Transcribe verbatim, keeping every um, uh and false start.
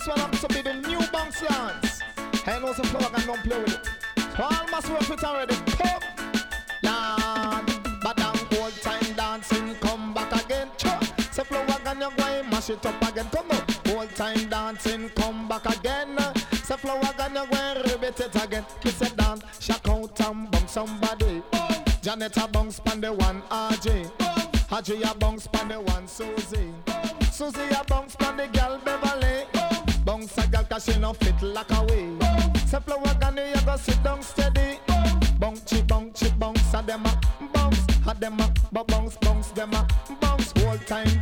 this one up to be the new bounce lance. I know some flow and don't play with it. So all must work it already. Pop, Lord, but down old time dancing, come back again. Say flow again, you're going mash it up again. Come on, old time dancing, come back again. Say flow again, you're going ribbit it again. Kiss it down, shock out and bump somebody. Janet a bounce pan the one R J. R J a bounce pan the one Susie. Susie a bounce pan the girl Beverly. Bounce a girl cause she no fit like a way. Say flow again, you go sit down steady. Bounce, bounce, bounce, a dem a bounce, a dem a bounce, bounce, dem a bounce. Whole time